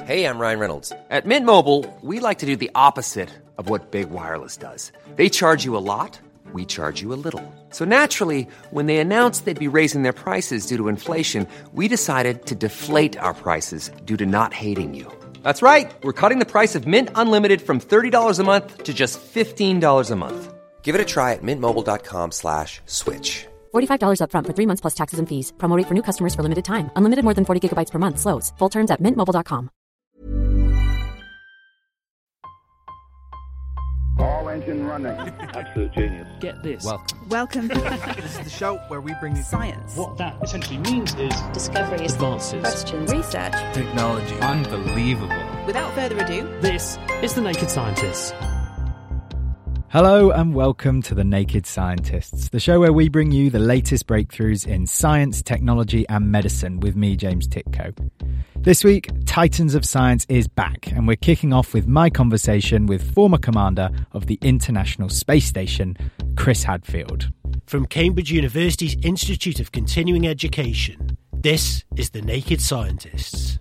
Hey, I'm Ryan Reynolds. At Mint Mobile, we like to do the opposite of what Big Wireless does. They charge you a lot, we charge you a little. So naturally, when they announced they'd be raising their prices due to inflation, we decided to deflate our prices due to not hating you. That's right. We're cutting the price of Mint Unlimited from $30 a month to just $15 a month. Give it a try at mintmobile.com/switch. $45 up front for 3 months plus taxes and fees. Promo rate for new customers for limited time. Unlimited more than 40 gigabytes per month. Slows full terms at mintmobile.com. All engine running. Absolute genius. Get this. Welcome. This is the show where we bring you Science. What that essentially means is discoveries, advances, Questions. Research. technology. Unbelievable. Without further ado, This is The Naked Scientists. Hello and welcome to The Naked Scientists, the show where we bring you the latest breakthroughs in science, technology and medicine with me, James Titko. This week, Titans of Science is back, and we're kicking off with my conversation with former commander of the International Space Station, Chris Hadfield. From Cambridge University's Institute of Continuing Education, this is The Naked Scientists.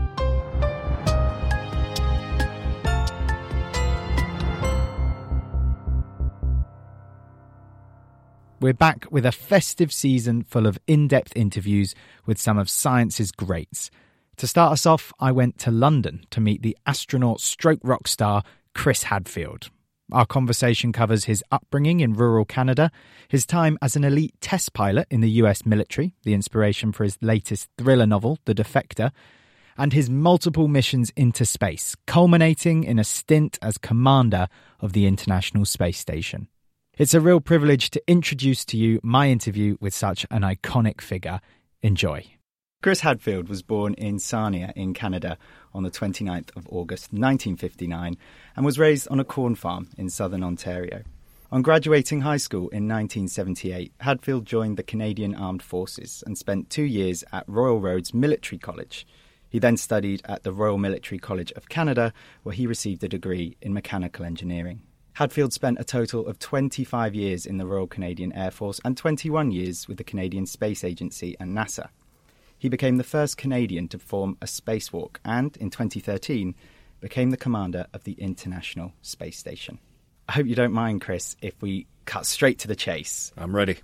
We're back with a festive season full of in-depth interviews with some of science's greats. To start us off, I went to London to meet the astronaut stroke rock star Chris Hadfield. Our conversation covers his upbringing in rural Canada, his time as an elite test pilot in the US military, the inspiration for his latest thriller novel, The Defector, and his multiple missions into space, culminating in a stint as commander of the International Space Station. It's a real privilege to introduce to you my interview with such an iconic figure. Enjoy. Chris Hadfield was born in Sarnia in Canada on the 29th of August 1959 and was raised on a corn farm in southern Ontario. On graduating high school in 1978, Hadfield joined the Canadian Armed Forces and spent 2 years at Royal Roads Military College. He then studied at the Royal Military College of Canada, where he received a degree in mechanical engineering. Hadfield spent a total of 25 years in the Royal Canadian Air Force and 21 years with the Canadian Space Agency and NASA. He became the first Canadian to perform a spacewalk and, in 2013, became the commander of the International Space Station. I hope you don't mind, Chris, if we cut straight to the chase. I'm ready.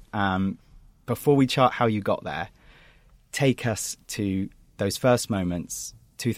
Before we chart how you got there, take us to those first moments.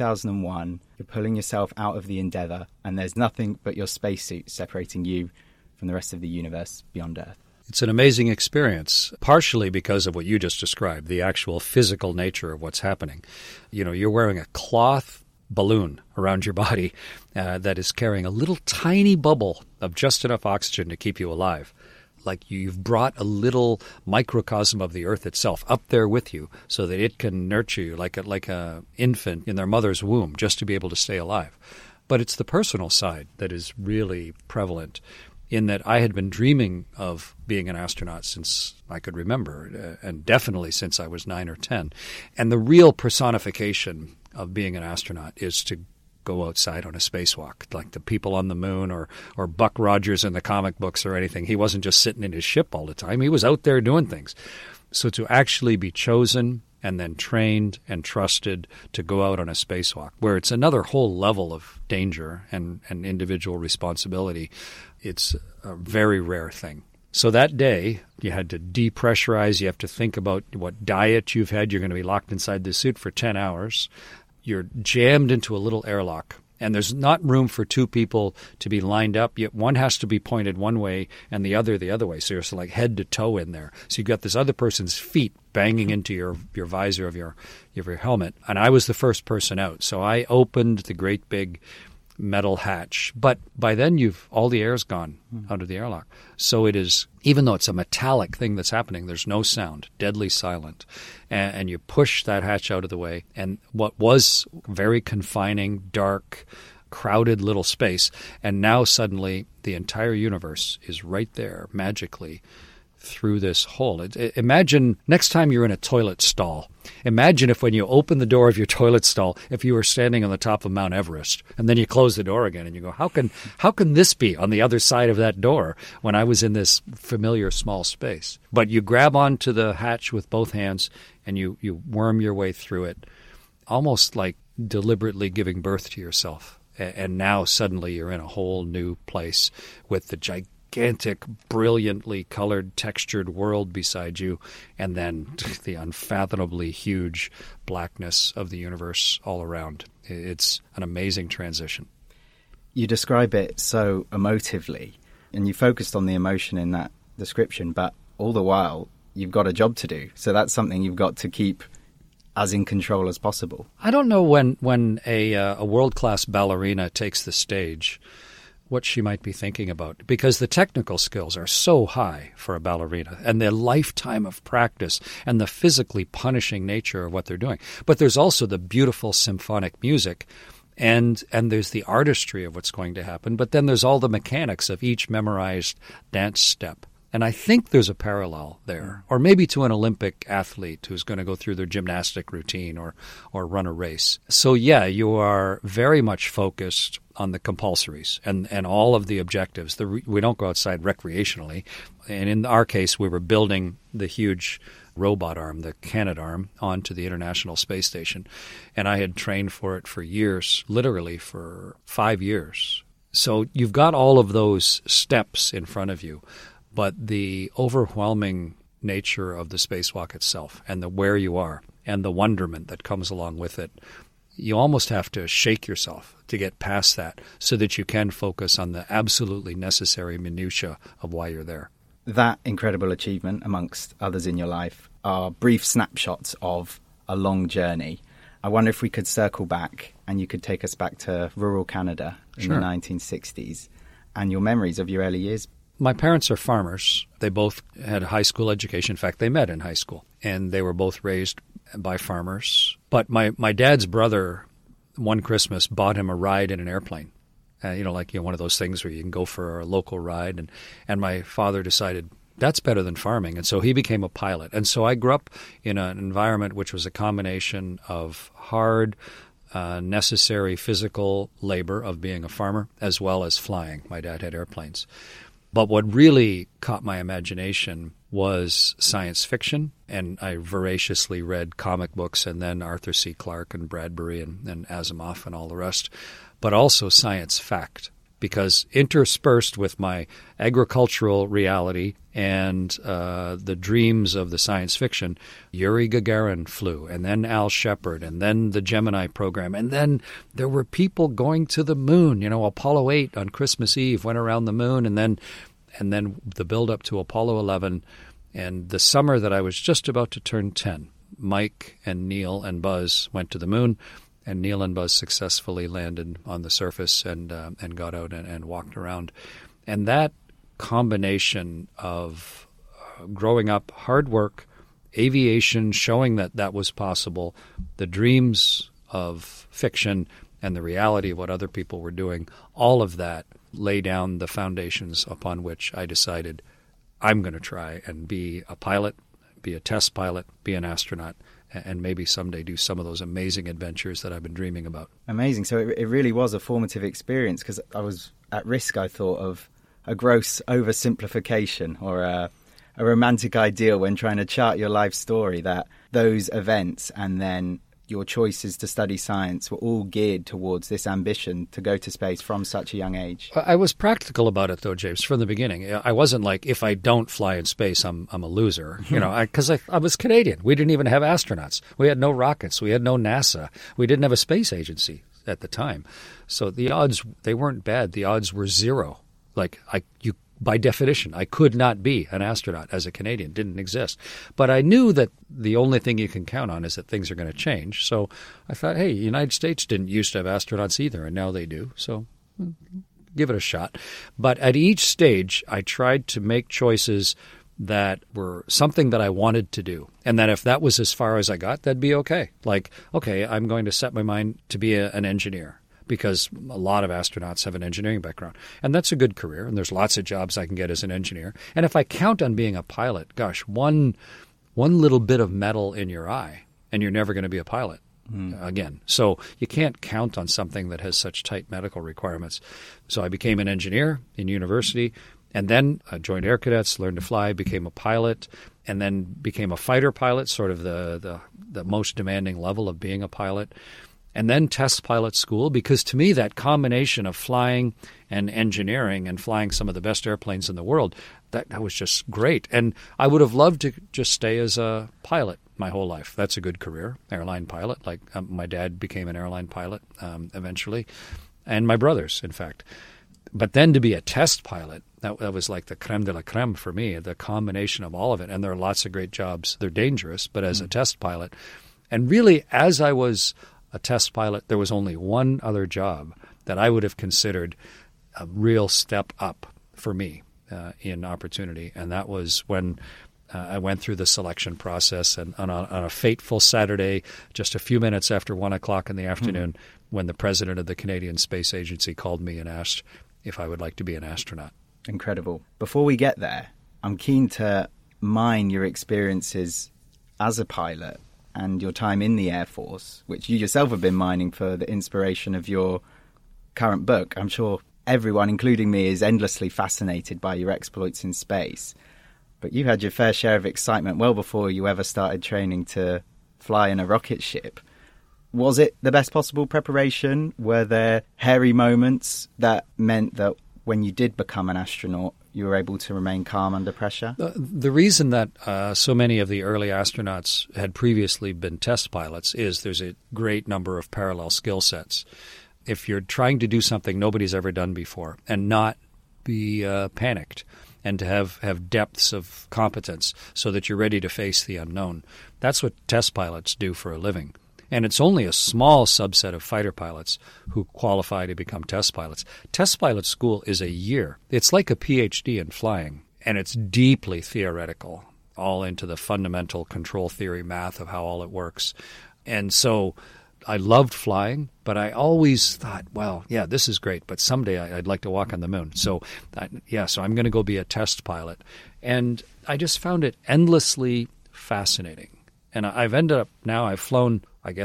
2001, you're pulling yourself out of the Endeavour and there's nothing but your spacesuit separating you from the rest of the universe beyond Earth. It's an amazing experience, partially because of what you just described, the actual physical nature of what's happening. You know, you're wearing a cloth balloon around your body that is carrying a little tiny bubble of just enough oxygen to keep you alive. Like you've brought a little microcosm of the Earth itself up there with you so that it can nurture you like a infant in their mother's womb just to be able to stay alive. But it's the personal side that is really prevalent in that I had been dreaming of being an astronaut since I could remember, and definitely since I was 9 or 10. And the real personification of being an astronaut is to go outside on a spacewalk, like the people on the moon or Buck Rogers in the comic books or anything. He wasn't just sitting in his ship all the time. He was out there doing things. So to actually be chosen and then trained and trusted to go out on a spacewalk, where it's another whole level of danger and individual responsibility, it's a very rare thing. So that day, you had to depressurize. You have to think about what diet you've had. You're going to be locked inside the suit for 10 hours. You're jammed into a little airlock, and there's not room for two people to be lined up. Yet one has to be pointed one way and the other way. So you're sort of like head to toe in there. So you've got this other person's feet banging into your visor of your helmet. And I was the first person out. So I opened the great big metal hatch. But by then all the air's gone out of the airlock. So it is, even though it's a metallic thing that's happening, there's no sound, deadly silent. And you push that hatch out of the way. And what was very confining, dark, crowded little space, and now suddenly the entire universe is right there magically through this hole. Imagine next time you're in a toilet stall. Imagine if when you open the door of your toilet stall, if you were standing on the top of Mount Everest, and then you close the door again and you go, how can this be on the other side of that door when I was in this familiar small space? But you grab onto the hatch with both hands and you worm your way through it, almost like deliberately giving birth to yourself. And now suddenly you're in a whole new place with the gigantic, brilliantly colored, textured world beside you, and then the unfathomably huge blackness of the universe all around. It's an amazing transition. You describe it so emotively, and you focused on the emotion in that description, but all the while you've got a job to do. So that's something you've got to keep as in control as possible. I don't know when a world-class ballerina takes the stage what she might be thinking about, because the technical skills are so high for a ballerina and the lifetime of practice and the physically punishing nature of what they're doing. But there's also the beautiful symphonic music and there's the artistry of what's going to happen, but then there's all the mechanics of each memorized dance step. And I think there's a parallel there, or maybe to an Olympic athlete who's going to go through their gymnastic routine or run a race. So, yeah, you are very much focused on the compulsories and all of the objectives. We don't go outside recreationally. And in our case, we were building the huge robot arm, the Canadarm, onto the International Space Station. And I had trained for it for years, literally for 5 years. So you've got all of those steps in front of you. But the overwhelming nature of the spacewalk itself and where you are and the wonderment that comes along with it, you almost have to shake yourself to get past that so that you can focus on the absolutely necessary minutiae of why you're there. That incredible achievement, amongst others in your life, are brief snapshots of a long journey. I wonder if we could circle back and you could take us back to rural Canada in the 1960s and your memories of your early years. My parents are farmers. They both had a high school education. In fact, they met in high school, and they were both raised by farmers. But my dad's brother, one Christmas, bought him a ride in an airplane. One of those things where you can go for a local ride. And my father decided that's better than farming. And so he became a pilot. And so I grew up in an environment which was a combination of hard, necessary physical labor of being a farmer as well as flying. My dad had airplanes. But what really caught my imagination was science fiction, and I voraciously read comic books and then Arthur C. Clarke and Bradbury and Asimov and all the rest, but also science fact, because interspersed with my agricultural reality and the dreams of the science fiction, Yuri Gagarin flew, and then Al Shepard, and then the Gemini program, and then there were people going to the moon. Apollo 8 on Christmas Eve went around the moon, and then the build-up to Apollo 11, and the summer that I was just about to turn 10, Mike and Neil and Buzz went to the moon, and Neil and Buzz successfully landed on the surface and got out and walked around. And that combination of growing up, hard work, aviation, showing that was possible, the dreams of fiction and the reality of what other people were doing, all of that lay down the foundations upon which I decided I'm going to try and be a pilot, be a test pilot, be an astronaut, and maybe someday do some of those amazing adventures that I've been dreaming about. Amazing. So it really was a formative experience, because I was at risk, I thought, of a gross oversimplification or a romantic ideal when trying to chart your life story, that those events and then your choices to study science were all geared towards this ambition to go to space from such a young age. I was practical about it, though, James, from the beginning. I wasn't like, if I don't fly in space, I'm a loser. Because I was Canadian. We didn't even have astronauts. We had no rockets. We had no NASA. We didn't have a space agency at the time. So the odds, they weren't bad. The odds were zero. By definition, I could not be an astronaut as a Canadian. Didn't exist. But I knew that the only thing you can count on is that things are going to change. So I thought, hey, the United States didn't used to have astronauts either, and now they do. So give it a shot. But at each stage, I tried to make choices that were something that I wanted to do. And that if that was as far as I got, that'd be okay. Like, okay, I'm going to set my mind to be an engineer, because a lot of astronauts have an engineering background. And that's a good career, and there's lots of jobs I can get as an engineer. And if I count on being a pilot, gosh, one little bit of metal in your eye, and you're never going to be a pilot again. So you can't count on something that has such tight medical requirements. So I became an engineer in university, and then I joined Air Cadets, learned to fly, became a pilot, and then became a fighter pilot, sort of the most demanding level of being a pilot. and then test pilot school, because to me that combination of flying and engineering and flying some of the best airplanes in the world, that was just great. And I would have loved to just stay as a pilot my whole life. That's a good career, airline pilot. Like my dad became an airline pilot eventually, and my brothers, in fact. But then to be a test pilot, that was like the creme de la creme for me, the combination of all of it. And there are lots of great jobs. They're dangerous, but as a test pilot, and really as I was a test pilot, there was only one other job that I would have considered a real step up for me in opportunity, and that was when I went through the selection process, and on a fateful Saturday, just a few minutes after 1 o'clock in the afternoon, when the president of the Canadian Space Agency called me and asked if I would like to be an astronaut. Incredible. Before we get there, I'm keen to mine your experiences as a pilot and your time in the Air Force, which you yourself have been mining for the inspiration of your current book. I'm sure everyone, including me, is endlessly fascinated by your exploits in space. But you had your fair share of excitement well before you ever started training to fly in a rocket ship. Was it the best possible preparation? Were there hairy moments that meant that when you did become an astronaut, you were able to remain calm under pressure? The reason that so many of the early astronauts had previously been test pilots is there's a great number of parallel skill sets. If you're trying to do something nobody's ever done before and not be panicked, and to have depths of competence so that you're ready to face the unknown. That's what test pilots do for a living. And it's only a small subset of fighter pilots who qualify to become test pilots. Test pilot school is a year. It's like a PhD in flying, and it's deeply theoretical, all into the fundamental control theory math of how all it works. And so I loved flying, but I always thought, well, yeah, this is great, but someday I'd like to walk on the moon. So, so I'm going to go be a test pilot. And I just found it endlessly fascinating. And I've flown,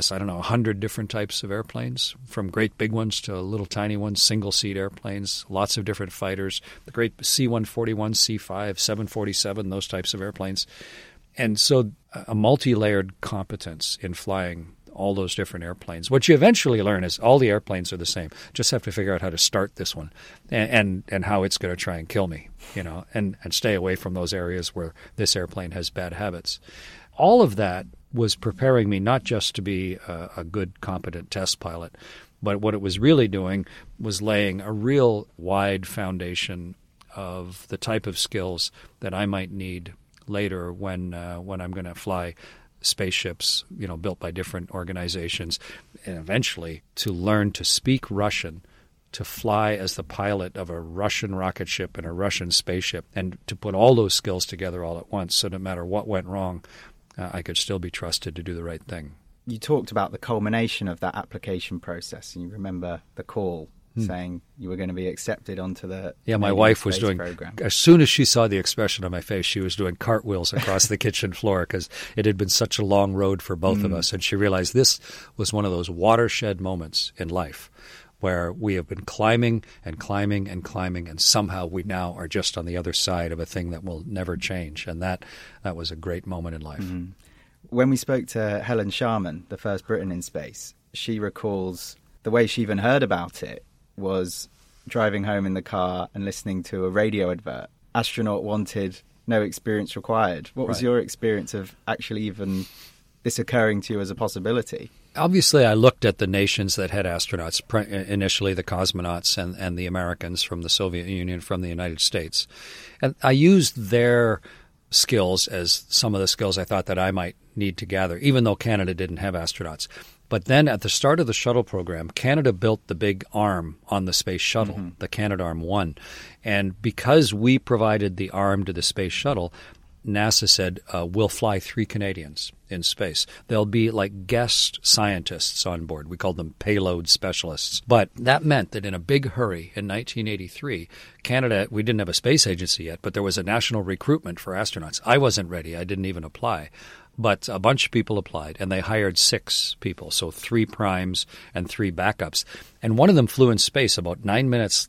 100 different types of airplanes, from great big ones to little tiny ones, single-seat airplanes, lots of different fighters, the great C-141, C-5, 747, those types of airplanes. And so a multi-layered competence in flying all those different airplanes. What you eventually learn is all the airplanes are the same. Just have to figure out how to start this one and how it's going to try and kill me, and stay away from those areas where this airplane has bad habits. All of that was preparing me not just to be a good, competent test pilot, but what it was really doing was laying a real wide foundation of the type of skills that I might need later when I'm going to fly spaceships, built by different organizations, and eventually to learn to speak Russian, to fly as the pilot of a Russian rocket ship and a Russian spaceship, and to put all those skills together all at once, so no matter what went wrong, I could still be trusted to do the right thing. You talked about the culmination of that application process, and you remember the call saying you were going to be accepted onto the my wife was doing program. As soon as she saw the expression on my face, she was doing cartwheels across the kitchen floor, because it had been such a long road for both of us, and she realized this was one of those watershed moments in life where we have been climbing and climbing and climbing, and somehow we now are just on the other side of a thing that will never change, and that was a great moment in life. When we spoke to Helen Sharman, the first Briton in space, she recalls the way she even heard about it was driving home in the car and listening to a radio advert. Astronaut wanted, no experience required. What was your experience of actually even this occurring to you as a possibility? Obviously, I looked at the nations that had astronauts, initially the cosmonauts and the Americans from the Soviet Union, from the United States. And I used their skills as some of the skills I thought that I might need to gather, even though Canada didn't have astronauts. But then at the start of the shuttle program, Canada built the big arm on the space shuttle, the Canadarm1. And because we provided the arm to the space shuttle, NASA said, we'll fly 3 Canadians in space. They'll be like guest scientists on board. We called them payload specialists. But that meant that in a big hurry in 1983, Canada, we didn't have a space agency yet, but there was a national recruitment for astronauts. I wasn't ready. I didn't even apply. But a bunch of people applied, and they hired 6 people, so 3 primes and 3 backups. And one of them flew in space about 9 minutes,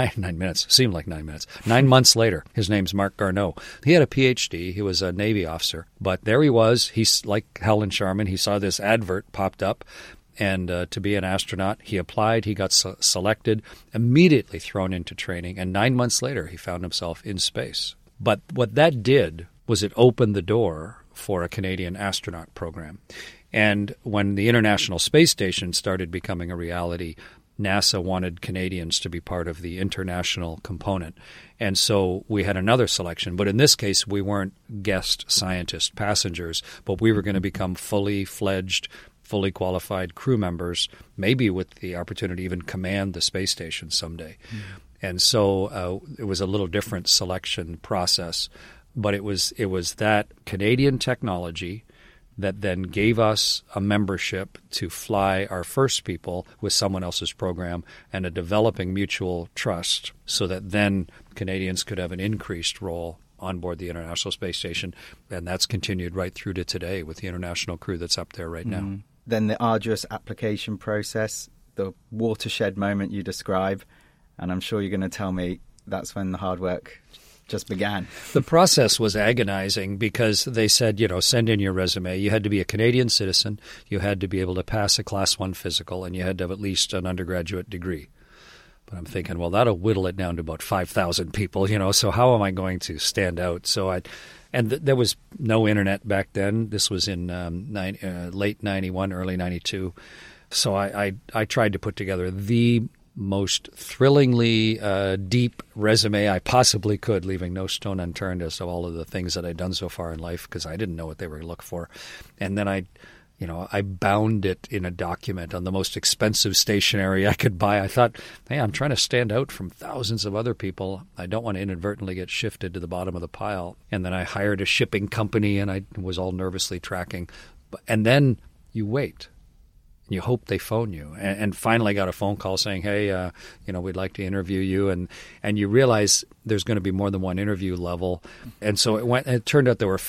seemed like 9 minutes, 9 months later. His name's Marc Garneau. He had a PhD. He was a Navy officer. But there he was. He's like Helen Sharman. He saw this advert popped up. and to be an astronaut. He applied, he got selected, immediately thrown into training, and 9 months later he found himself in space. But what that did was it opened the door for a Canadian astronaut program. And when the International Space Station started becoming a reality, NASA wanted Canadians to be part of the international component. And so we had another selection. But in this case, we weren't guest scientist passengers, but we were going to become fully fledged, fully qualified crew members, maybe with the opportunity to even command the space station someday. And so it was a little different selection process. But it was that Canadian technology that then gave us a membership to fly our first people with someone else's program and a developing mutual trust so that then Canadians could have an increased role on board the International Space Station. And that's continued right through to today with the international crew that's up there right now. Then the arduous application process, the watershed moment you describe, and I'm sure you're going to tell me that's when the hard work just began. The process was agonizing because they said, send in your resume. You had to be a Canadian citizen. You had to be able to pass a Class 1 physical, and you had to have at least an undergraduate degree. But I'm thinking, well, that'll whittle it down to about 5,000 people, so how am I going to stand out? So there was no internet back then. This was in late 91, early 92. So I tried to put together the most thrillingly deep resume I possibly could, leaving no stone unturned as to all of the things that I'd done so far in life because I didn't know what they were going to look for. And then I bound it in a document on the most expensive stationery I could buy. I thought, hey, I'm trying to stand out from thousands of other people. I don't want to inadvertently get shifted to the bottom of the pile. And then I hired a shipping company, and I was all nervously tracking. And then you wait. You hope they phone you, and finally got a phone call saying, "Hey, we'd like to interview you," and you realize there's going to be more than one interview level, and so it turned out there were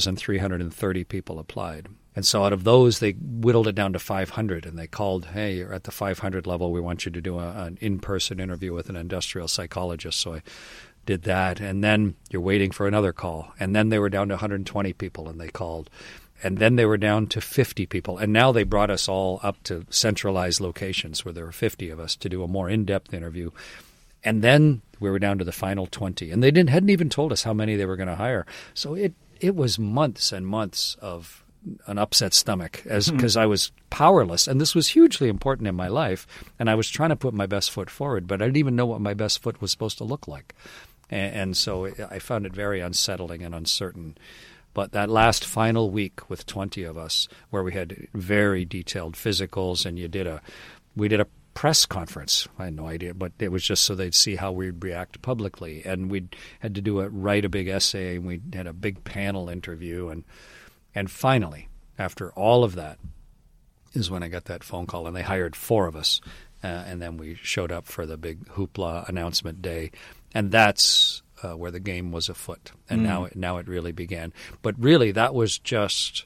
5,330 people applied, and so out of those they whittled it down to 500, and they called, "Hey, you're at the 500 level. We want you to do an in-person interview with an industrial psychologist." So I did that, and then you're waiting for another call, and then they were down to 120 people, and they called. And then they were down to 50 people. And now they brought us all up to centralized locations where there were 50 of us to do a more in-depth interview. And then we were down to the final 20. And they hadn't even told us how many they were going to hire. So it was months and months of an upset stomach because I was powerless. And this was hugely important in my life. And I was trying to put my best foot forward, but I didn't even know what my best foot was supposed to look like. And so I found it very unsettling and uncertain. But that last final week with 20 of us, where we had very detailed physicals, and we did a press conference. I had no idea, but it was just so they'd see how we'd react publicly. And we had to write a big essay, and we had a big panel interview. And finally, after all of that, is when I got that phone call, and they hired 4 of us. And then we showed up for the big hoopla announcement day. And that's where the game was afoot, and now it really began. But really, that was just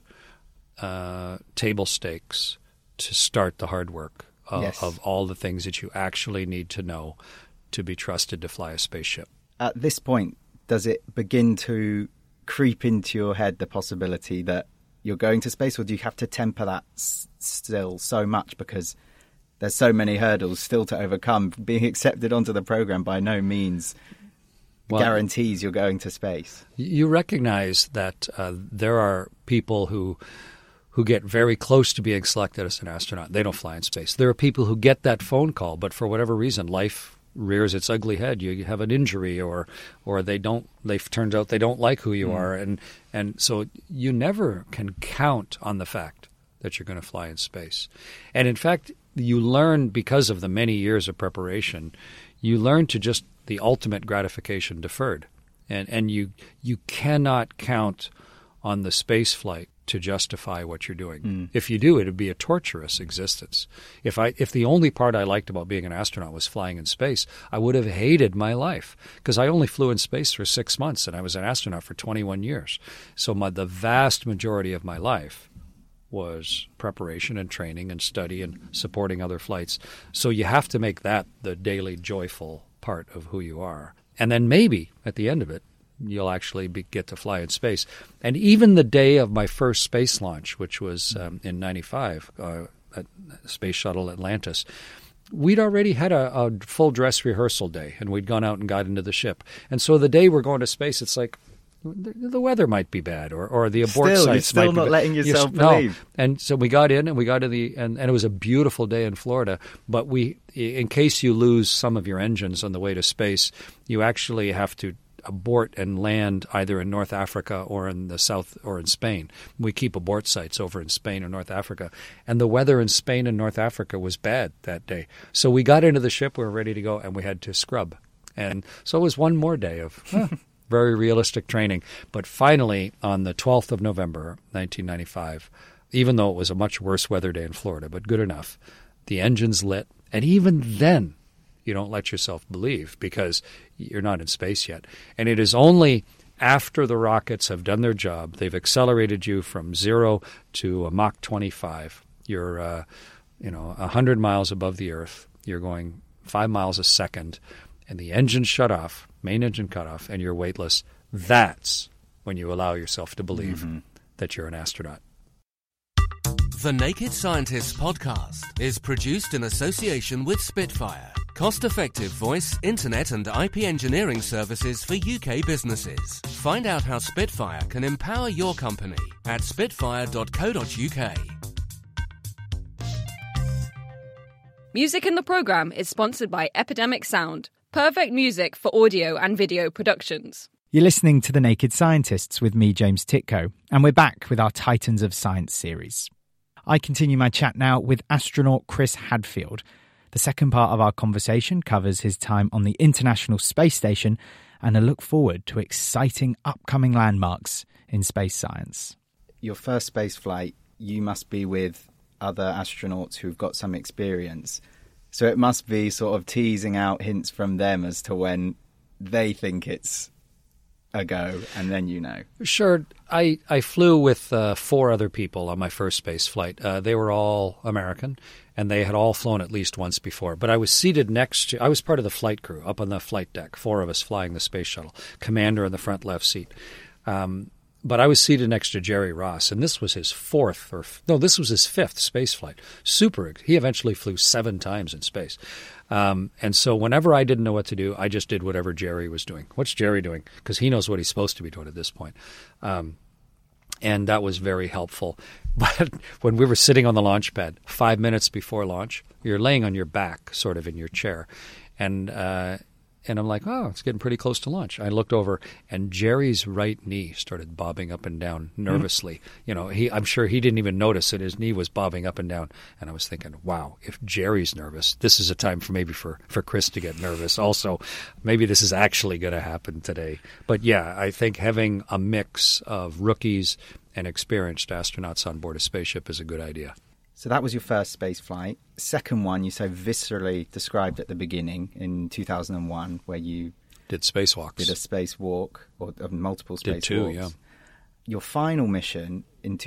table stakes to start the hard work of all the things that you actually need to know to be trusted to fly a spaceship. At this point, does it begin to creep into your head the possibility that you're going to space, or do you have to temper that still so much because there's so many hurdles still to overcome? Being accepted onto the program by no means guarantees you're going to space. You recognize that there are people who get very close to being selected as an astronaut. They don't fly in space. There are people who get that phone call, but for whatever reason, life rears its ugly head. You have an injury, or turns out they don't like who you are, and so you never can count on the fact that you're going to fly in space. And in fact, you learn, because of the many years of preparation, you learn to just the ultimate gratification deferred. And you cannot count on the space flight to justify what you're doing. If you do, it would be a torturous existence. If the only part I liked about being an astronaut was flying in space, I would have hated my life, because I only flew in space for 6 months and I was an astronaut for 21 years. So the vast majority of my life was preparation and training and study and supporting other flights. So you have to make that the daily joyful part of who you are. And then maybe at the end of it, you'll actually get to fly in space. And even the day of my first space launch, which was in 95, Space Shuttle Atlantis, we'd already had a full dress rehearsal day, and we'd gone out and got into the ship. And so the day we're going to space, it's like the weather might be bad, or the abort sites you're might still be not bad. letting yourself believe. No. And so we got in, and we got to and it was a beautiful day in Florida. But in case you lose some of your engines on the way to space, you actually have to abort and land either in North Africa or in the south or in Spain. We keep abort sites over in Spain or North Africa. And the weather in Spain and North Africa was bad that day. So we got into the ship, we were ready to go, and we had to scrub. And so it was one more day of very realistic training. But finally, on the 12th of November, 1995, even though it was a much worse weather day in Florida, but good enough, the engines lit. And even then, you don't let yourself believe because you're not in space yet. And it is only after the rockets have done their job, they've accelerated you from 0 to a Mach 25. You're, 100 miles above the Earth. You're going 5 miles a second, and the engine shut off, main engine cut off, and you're weightless. That's when you allow yourself to believe that you're an astronaut. The Naked Scientists podcast is produced in association with Spitfire, cost-effective voice, internet and IP engineering services for UK businesses. Find out how Spitfire can empower your company at spitfire.co.uk. Music in the programme is sponsored by Epidemic Sound, perfect music for audio and video productions. You're listening to The Naked Scientists with me, James Titko, and we're back with our Titans of Science series. I continue my chat now with astronaut Chris Hadfield. The second part of our conversation covers his time on the International Space Station and a look forward to exciting upcoming landmarks in space science. Your first space flight, you must be with other astronauts who've got some experience. So it must be sort of teasing out hints from them as to when they think it's a go, and then you know. Sure. I flew with 4 other people on my first space flight. They were all American, and they had all flown at least once before. But I was seated next to – I was part of the flight crew up on the flight deck, 4 of us flying the space shuttle, commander in the front left seat. But I was seated next to Jerry Ross, and this was his 5th space flight. He eventually flew 7 times in space. And so whenever I didn't know what to do, I just did whatever Jerry was doing. What's Jerry doing? Because he knows what he's supposed to be doing at this point. And that was very helpful. But when we were sitting on the launch pad, 5 minutes before launch, you're laying on your back, sort of in your chair. And I'm like, oh, it's getting pretty close to launch. I looked over, and Jerry's right knee started bobbing up and down nervously. I'm sure he didn't even notice that his knee was bobbing up and down. And I was thinking, wow, if Jerry's nervous, this is a time for Chris to get nervous. Also, maybe this is actually going to happen today. But yeah, I think having a mix of rookies and experienced astronauts on board a spaceship is a good idea. So that was your first space flight. Second one, you so viscerally described at the beginning in 2001, where you did spacewalks. Did a spacewalk, or multiple spacewalks. Did 2, yeah. Your final mission in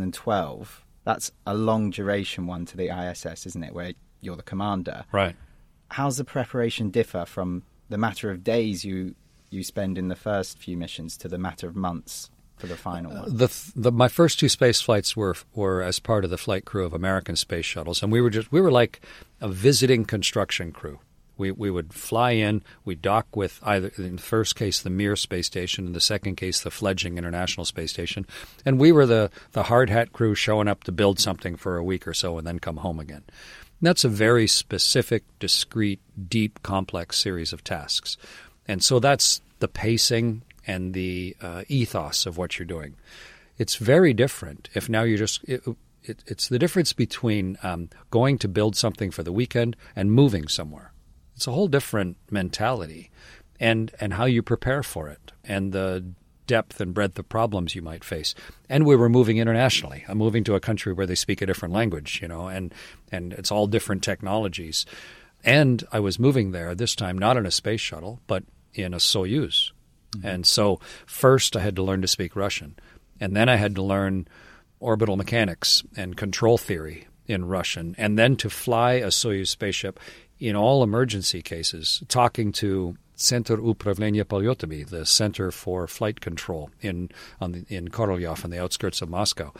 2012, that's a long duration one to the ISS, isn't it, where you're the commander? Right. How's the preparation differ from the matter of days you spend in the first few missions to the matter of months for the final one? My first 2 space flights were as part of the flight crew of American space shuttles, and we were like a visiting construction crew. We would fly in, we dock with either, in the first case, the Mir space station, in the second case, the fledgling International Space Station, and we were the hard hat crew showing up to build something for a week or so and then come home again. And that's a very specific, discrete, deep, complex series of tasks, and so that's the pacing and the ethos of what you're doing. It's very different if now you're just it's the difference between going to build something for the weekend and moving somewhere. It's a whole different mentality and how you prepare for it and the depth and breadth of problems you might face. And we were moving internationally. I'm moving to a country where they speak a different language, and it's all different technologies. And I was moving there this time not in a space shuttle, but in a Soyuz. And so first I had to learn to speak Russian, and then I had to learn orbital mechanics and control theory in Russian, and then to fly a Soyuz spaceship in all emergency cases, talking to Center Upravlения Polyotami, the Center for Flight Control in Korolyov on the outskirts of Moscow.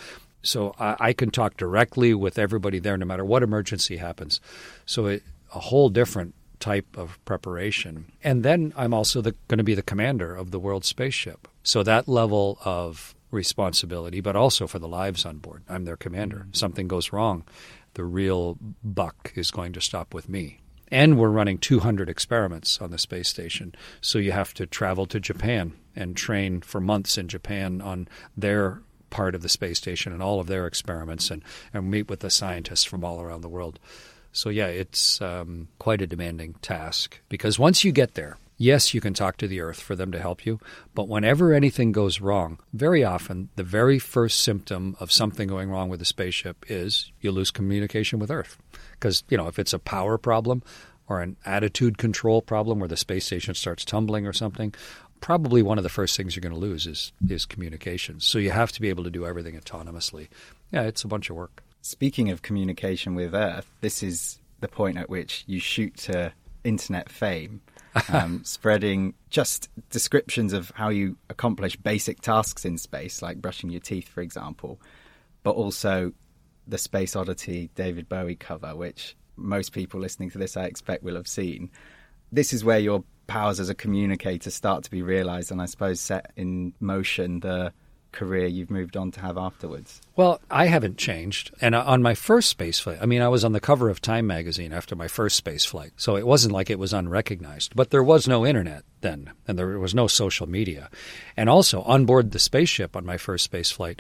So I can talk directly with everybody there no matter what emergency happens. So a whole different type of preparation. And then I'm also going to be the commander of the world spaceship. So that level of responsibility, but also for the lives on board. I'm their commander. If something goes wrong, the real buck is going to stop with me. And we're running 200 experiments on the space station. So you have to travel to Japan and train for months in Japan on their part of the space station and all of their experiments and meet with the scientists from all around the world. So, yeah, it's quite a demanding task because once you get there, yes, you can talk to the Earth for them to help you, but whenever anything goes wrong, very often the very first symptom of something going wrong with the spaceship is you lose communication with Earth. Because, if it's a power problem or an attitude control problem where the space station starts tumbling or something, probably one of the first things you're going to lose is communication. So you have to be able to do everything autonomously. Yeah, it's a bunch of work. Speaking of communication with Earth, this is the point at which you shoot to internet fame, spreading just descriptions of how you accomplish basic tasks in space, like brushing your teeth, for example, but also the Space Oddity David Bowie cover, which most people listening to this, I expect, will have seen. This is where your powers as a communicator start to be realised and I suppose set in motion the career you've moved on to have afterwards. Well, I haven't changed. And on my first space flight, I was on the cover of Time magazine after my first space flight. So it wasn't like it was unrecognized. But there was no internet then, and there was no social media. And also, on board the spaceship on my first space flight,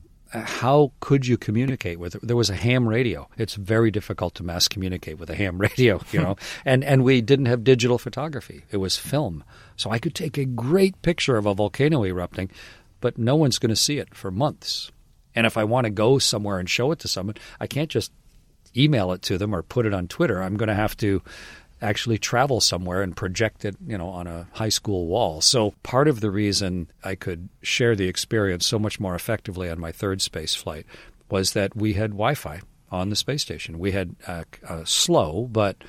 how could you communicate with it? There was a ham radio. It's very difficult to mass communicate with a ham radio, and we didn't have digital photography. It was film. So I could take a great picture of a volcano erupting, but no one's going to see it for months. And if I want to go somewhere and show it to someone, I can't just email it to them or put it on Twitter. I'm going to have to actually travel somewhere and project it, on a high school wall. So part of the reason I could share the experience so much more effectively on my third space flight was that we had Wi-Fi on the space station. We had a slow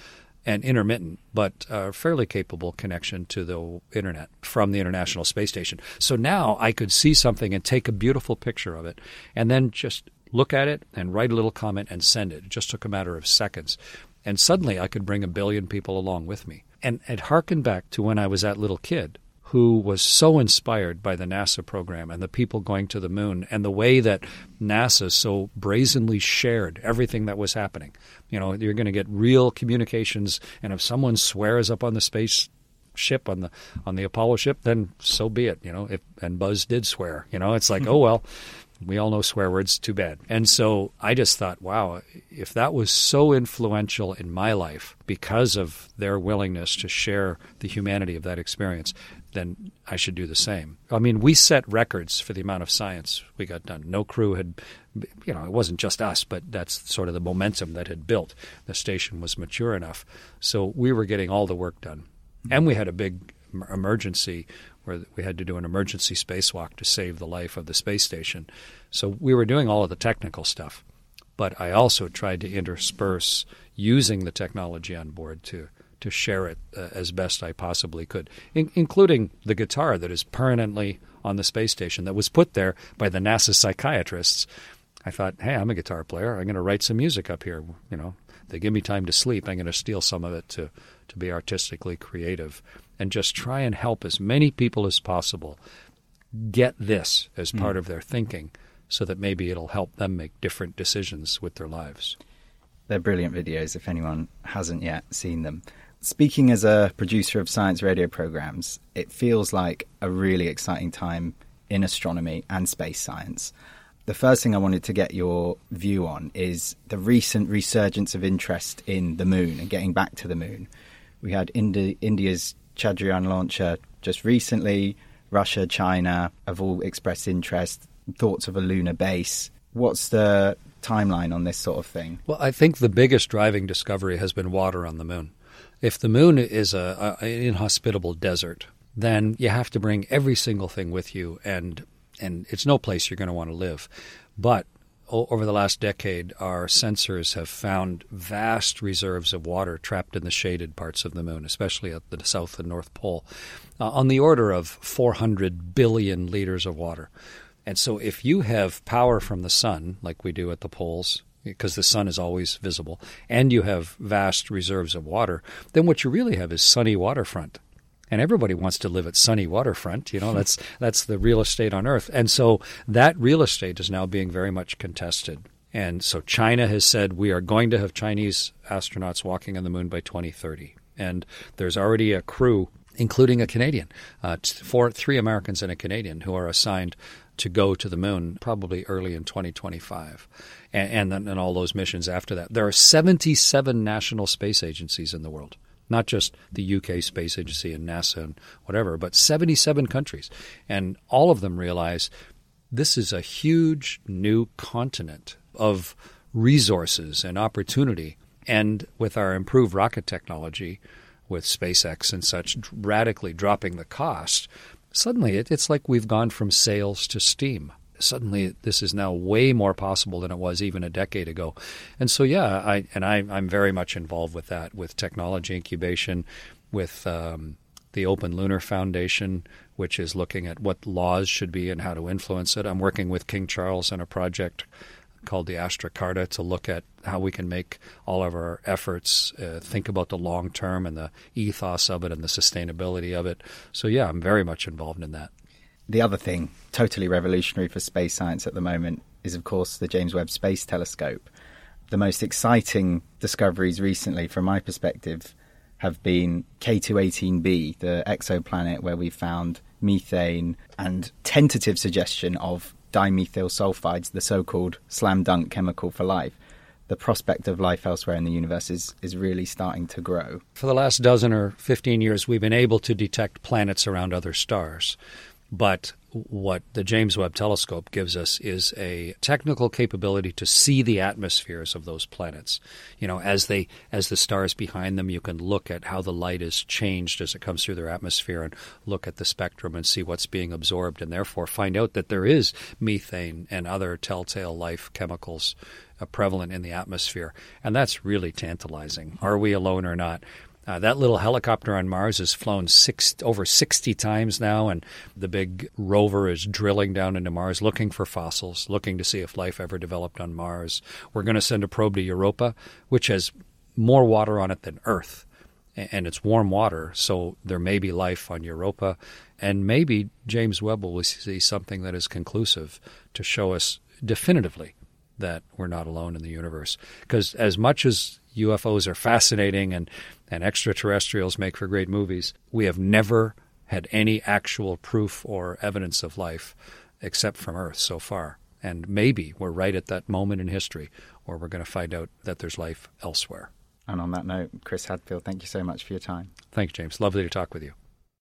and intermittent, but fairly capable connection to the internet from the International Space Station. So now I could see something and take a beautiful picture of it and then just look at it and write a little comment and send it. It just took a matter of seconds. And suddenly I could bring 1 billion people along with me. And it harkened back to when I was that little kid who was so inspired by the NASA program and the people going to the moon and the way that NASA so brazenly shared everything that was happening. You're going to get real communications, and if someone swears up on the space ship, on the Apollo ship, then so be it. And Buzz did swear. It's like, oh, well, we all know swear words, too bad. And so I just thought, wow, if that was so influential in my life because of their willingness to share the humanity of that experience, then I should do the same. We set records for the amount of science we got done. No crew had, it wasn't just us, but that's sort of the momentum that had built. The station was mature enough. So we were getting all the work done. And we had a big emergency where we had to do an emergency spacewalk to save the life of the space station. So we were doing all of the technical stuff. But I also tried to intersperse using the technology on board to share it as best I possibly could, including the guitar that is permanently on the space station that was put there by the NASA psychiatrists. I thought, hey, I'm a guitar player. I'm going to write some music up here. They give me time to sleep. I'm going to steal some of it to be artistically creative and just try and help as many people as possible get this as part of their thinking so that maybe it'll help them make different decisions with their lives. They're brilliant videos if anyone hasn't yet seen them. Speaking as a producer of science radio programs, it feels like a really exciting time in astronomy and space science. The first thing I wanted to get your view on is the recent resurgence of interest in the moon and getting back to the moon. We had India's Chandrayaan launcher just recently. Russia, China have all expressed interest, thoughts of a lunar base. What's the timeline on this sort of thing? Well, I think the biggest driving discovery has been water on the moon. If the moon is an inhospitable desert, then you have to bring every single thing with you, and it's no place you're going to want to live. But over the last decade, our sensors have found vast reserves of water trapped in the shaded parts of the moon, especially at the South and North Pole, on the order of 400 billion liters of water. And so if you have power from the sun, like we do at the poles, because the sun is always visible, and you have vast reserves of water, then what you really have is sunny waterfront. And everybody wants to live at sunny waterfront. That's the real estate on Earth. And so that real estate is now being very much contested. And so China has said we are going to have Chinese astronauts walking on the moon by 2030. And there's already a crew, including a Canadian, 3 Americans and a Canadian, who are assigned to go to the moon probably early in 2025. And then all those missions after that. There are 77 national space agencies in the world. Not just the UK Space Agency and NASA and whatever, but 77 countries. And all of them realize this is a huge new continent of resources and opportunity. And with our improved rocket technology, with SpaceX and such radically dropping the cost, suddenly it's like we've gone from sails to steam. Suddenly this is now way more possible than it was even a decade ago. And so, I'm very much involved with that, with technology incubation, with the Open Lunar Foundation, which is looking at what laws should be and how to influence it. I'm working with King Charles on a project called the Astra Carta to look at how we can make all of our efforts think about the long term and the ethos of it and the sustainability of it. So, I'm very much involved in that. The other thing, totally revolutionary for space science at the moment, is, of course, the James Webb Space Telescope. The most exciting discoveries recently, from my perspective, have been K2-18b, the exoplanet where we found methane and tentative suggestion of dimethyl sulfides, the so-called slam dunk chemical for life. The prospect of life elsewhere in the universe is really starting to grow. For the last dozen or 15 years, we've been able to detect planets around other stars. But what the James Webb Telescope gives us is a technical capability to see the atmospheres of those planets. As the stars behind them, you can look at how the light is changed as it comes through their atmosphere and look at the spectrum and see what's being absorbed, and therefore find out that there is methane and other telltale life chemicals prevalent in the atmosphere. And that's really tantalizing. Are we alone or not? That little helicopter on Mars has flown over 60 times now, and the big rover is drilling down into Mars, looking for fossils, looking to see if life ever developed on Mars. We're going to send a probe to Europa, which has more water on it than Earth, and it's warm water, so there may be life on Europa, and maybe James Webb will see something that is conclusive to show us definitively that we're not alone in the universe. Because as much as UFOs are fascinating and extraterrestrials make for great movies, we have never had any actual proof or evidence of life except from Earth so far. And maybe we're right at that moment in history where we're going to find out that there's life elsewhere. And on that note, Chris Hadfield, thank you so much for your time. Thanks, James. Lovely to talk with you.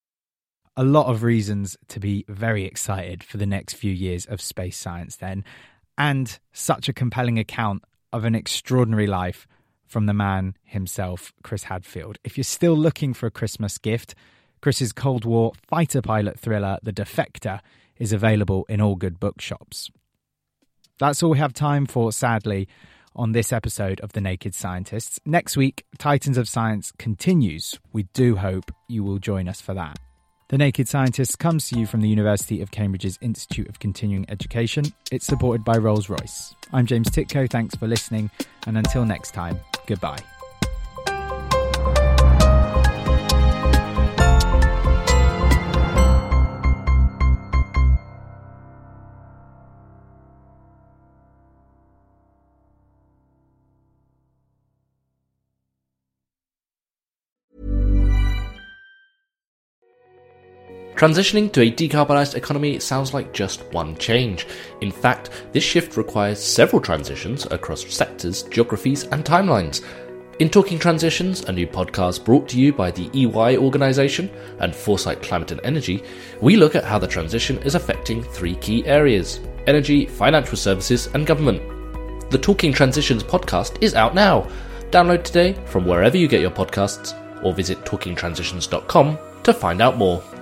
A lot of reasons to be very excited for the next few years of space science then, and such a compelling account of an extraordinary life from the man himself, Chris Hadfield. If you're still looking for a Christmas gift, Chris's Cold War fighter pilot thriller, The Defector, is available in all good bookshops. That's all we have time for, sadly, on this episode of The Naked Scientists. Next week, Titans of Science continues. We do hope you will join us for that. The Naked Scientists comes to you from the University of Cambridge's Institute of Continuing Education. It's supported by Rolls-Royce. I'm James Titko, thanks for listening, and until next time, goodbye. Transitioning to a decarbonised economy sounds like just one change. In fact, this shift requires several transitions across sectors, geographies and timelines. In Talking Transitions, a new podcast brought to you by the EY organisation and Foresight Climate and Energy, we look at how the transition is affecting three key areas: energy, financial services and government. The Talking Transitions podcast is out now. Download today from wherever you get your podcasts or visit talkingtransitions.com to find out more.